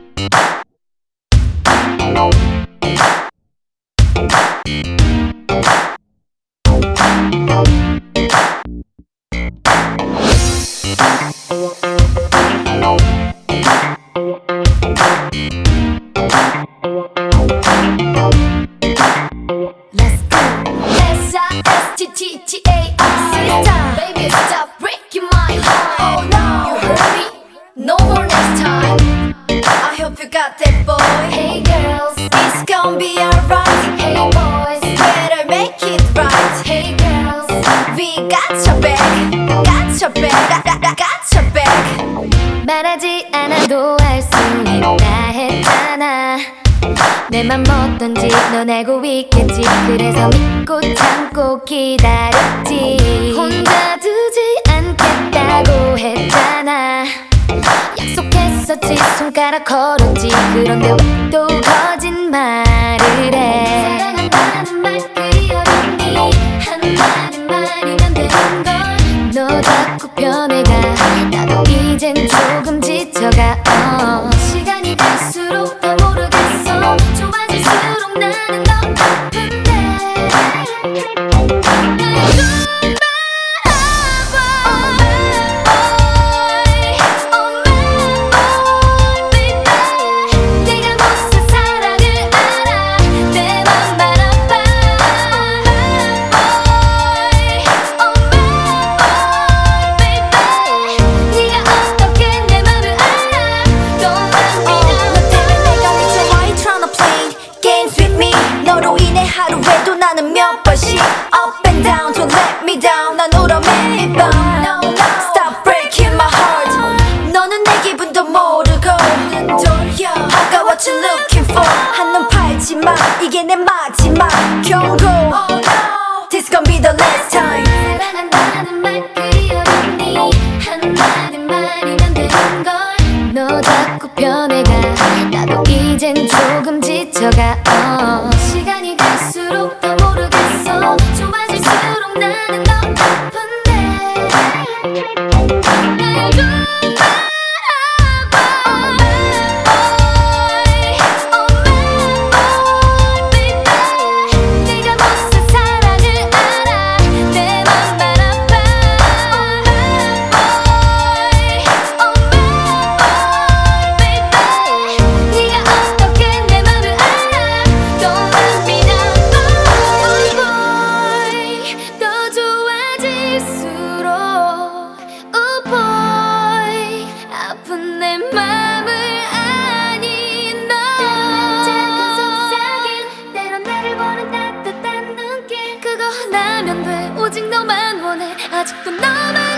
S-I-S-T-T-T-A-R. Baby, stop breaking my heart. Oh no, you hurt me. No more next time. I hope you got that, boy. Hey girls, it's gonna be alright. Hey boys, better make it right. Hey girls, we got your back. Got your back. Got your back. 말하지 않아도 알 수 있다 했잖아. 내 맘 어떤지 넌 알고 있겠지. 그래서 믿고 참고 기다렸지. 혼자 두지 않겠다고 했잖아. 약속했었지. 손가락 걸었지. 그런데 왜 또 거짓말을 해. 사랑한다는 말 그리 어렵니. 한마디 말이면 되는 걸. 너 자꾸 변해가. 나도 이젠 조금 지쳐가. 시간이 갈수록 더 모르겠어. 좋아질수록 나는 더 아픈데. 하루에도 나는 몇 번씩 up and down, don't let me down. 난 울어 매일 밤. No, no. Stop breaking my heart. 너는 내 기분도 모르고 돌려. I got what you're looking for. 한눈 팔지 마. 이게 내 마지막 경고. Oh no. This gon' be the last time. 사랑한다는 말 그리 어렵니. 한마디 말이면 되는 걸. 너 자꾸 변해가. 나도 이젠 조금 지쳐가. 시간이 갈수록 더 모르겠어. 좋아질수록 나는 더 아픈데. 날 좀 오직 너만 원해. 아직도 너만